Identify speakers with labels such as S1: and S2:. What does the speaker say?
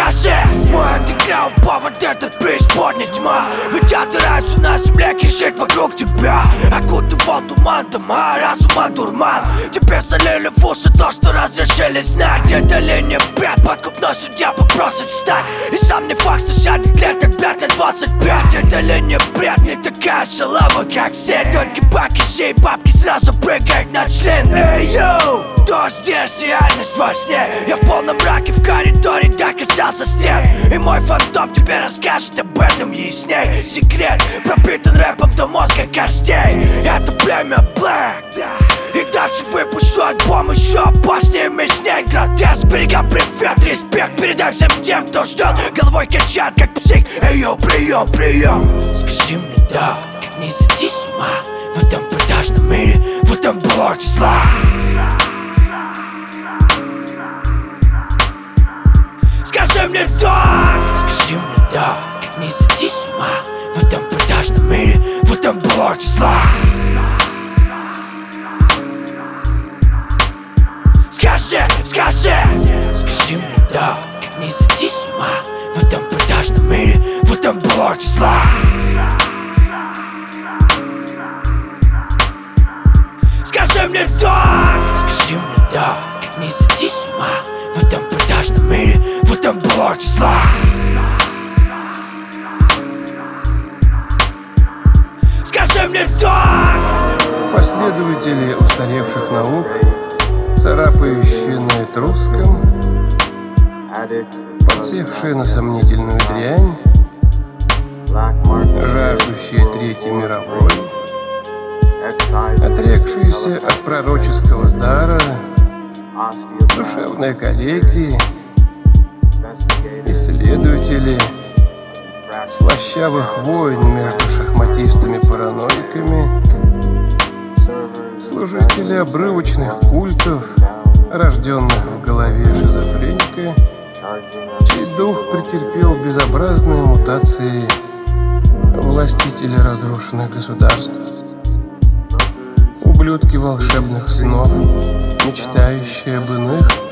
S1: Скажи, мой андеграунд повод — это преисподняя тьма. Ведь я драйвс на земле кишит вокруг тебя. Окутывал туман дома, разума дурман. Тебе залили в уши то, что разрешили знать. Это ли не бред, подкупной судья попросит встать. И сам не факт, что сядет лет, как 5 лет 25. Это ли не бред, не такая шалава, как все. Только баки, бабки сразу прыгают на член. Эй, йоу! То здесь реальность во сне. Я в полном мраке в коридоре докасался стен. И мой фантом тебе расскажет об этом ясней. Секрет пропитан рэпом до мозга костей. Это племя Black. И дальше выпущу альбом еще опаснее, мощнее. Гротеск, берегам привет, респект. Передай всем тем, кто ждет. Головой качает, как псих. Эй, йоу, прием, прием. Скажи мне, да, как не сойти с ума в этом продажном мире, в этом болоте зла. Скажи мне, да, скажи мне, да, как не сойти с ума в этом продажном мире, в этом болоте зла. Скажи, скажи мне, да, как не сойти с ума в этом продажном мире, в этом болоте зла. Скажи мне, да, скажи мне, да, как не сойти с ума в этом продажном мире, в этом болоте зла. Скажи мне, да.
S2: Последователи устаревших наук, царапающие на этрусском, подсевшие на сомнительную дрянь, жаждущие Третьей мировой, отрекшиеся от пророческого дара, душевные калеки, исследователи слащавых войн между шахматистами-параноиками, служители обрывочных культов, рожденных в голове шизофреника, чей дух претерпел безобразные мутации, властители разрушенных государств, ублюдки волшебных снов, мечтающие об иных